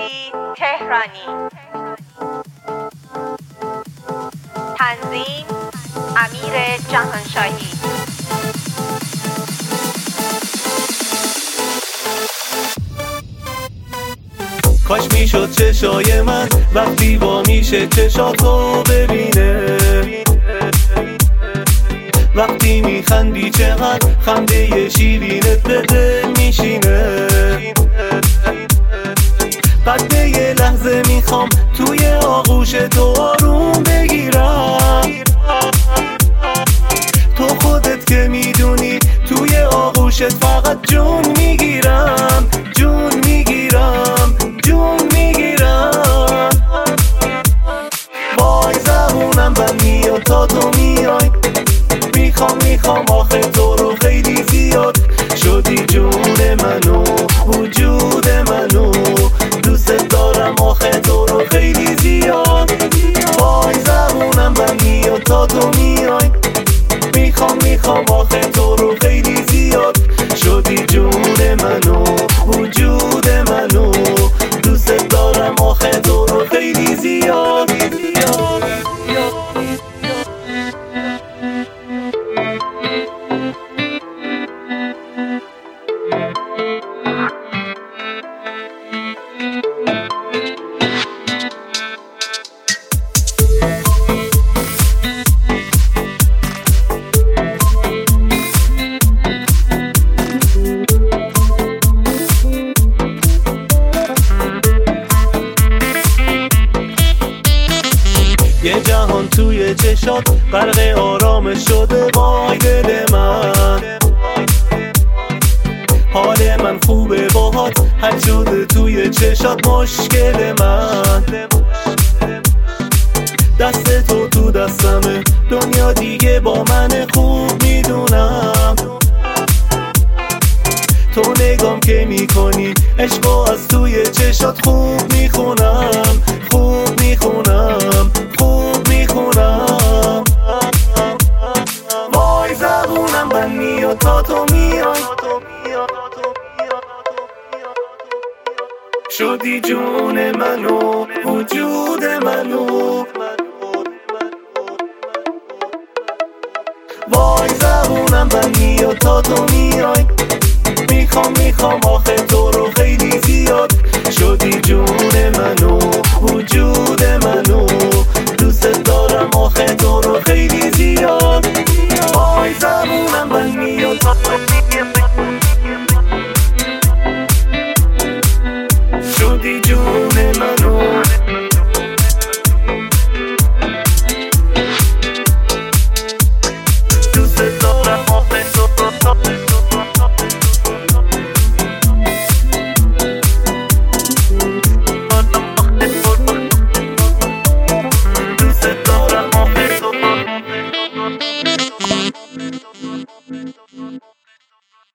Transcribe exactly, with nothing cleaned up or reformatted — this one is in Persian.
تهرانی. تنظیم امیر جهانشاهی. کاش میشد چشای من وقتی وا میشه چشاتو ببینه، وقتی میخندی چقدر خنده شیرینت به دل میشینه. قد یه لحظه میخوام توی آغوش تو آروم بگیرم، تو خودت که میدونی توی آغوشت فقط جون میگیرم، جون میگیرم، جون میگیرم. وای زبونم بند میاد تا تو میای، میخوام میخوام آخه تو رو خیلی زیاد، شدی جون منو وجود منو، دوست دارم آخه تو رو خیلی زیاد. وای زبونم بند میاد تا تو میای، میخوام میخوام آخه تو رو خیلی زیاد، شدی جون منو وجود منو، دوست دارم آخه تو رو خیلی زیاد. یه جهان توی چشات غرق آرامش شده، وای دل من حال من خوبه باهات، حل شده توی چشات مشکل من. دست تو تو دستمه، دنیا دیگه با من خوب میدونم، تو نگام که میکنی عشقو از توی چشات خوب میخونم، خوب میخونم، خوب میخونم. وای زبونم بند میاد تا تو میای، شدی جون منو وجود منو. وای زبونم بند میاد تا تو میای، میخوام میخوام آخه تو رو خیلی زیاد، شدی جون منو وجود منو، دوست دارم آخه تو رو خیلی زیاد. وای زبونم بند میاد تا تو میای، شدی جون